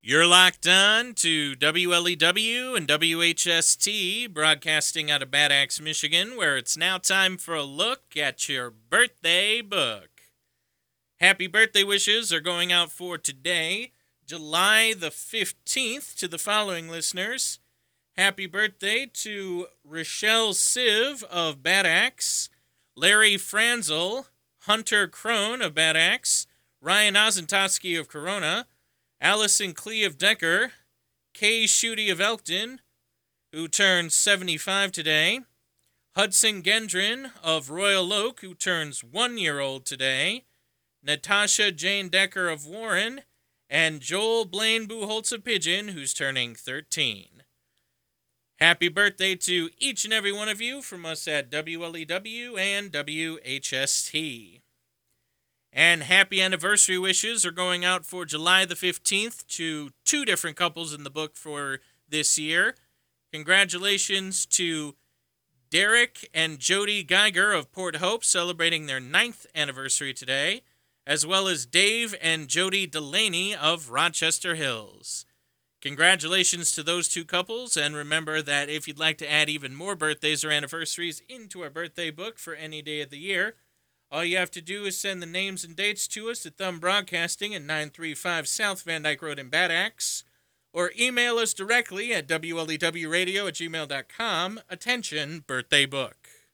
You're locked on to WLEW and WHST, broadcasting out of Bad Axe, Michigan, where it's now time for a look at your birthday book. Happy birthday wishes are going out for today, July the 15th, to the following listeners. Happy birthday to Rochelle Siv of Bad Axe, Larry Franzel, Hunter Crone of Bad Axe, Ryan Ozentowski of Corona, Allison Klee of Decker, Kay Schutte of Elkton, who turns 75 today, Hudson Gendron of Royal Oak, who turns 1 year old today, Natasha Jane Decker of Warren, and Joel Blaine Buholtz of Pigeon, who's turning 13. Happy birthday to each and every one of you from us at WLEW and WHST. And happy anniversary wishes are going out for July the 15th to two different couples in the book for this year. Congratulations to Derek and Jody Geiger of Port Hope, celebrating their 9th anniversary today, as well as Dave and Jody Delaney of Rochester Hills. Congratulations to those two couples, and remember that if you'd like to add even more birthdays or anniversaries into our birthday book for any day of the year, all you have to do is send the names and dates to us at Thumb Broadcasting at 935 South Van Dyke Road in Bad Axe, or email us directly at WLEWradio@gmail.com. Attention, birthday book.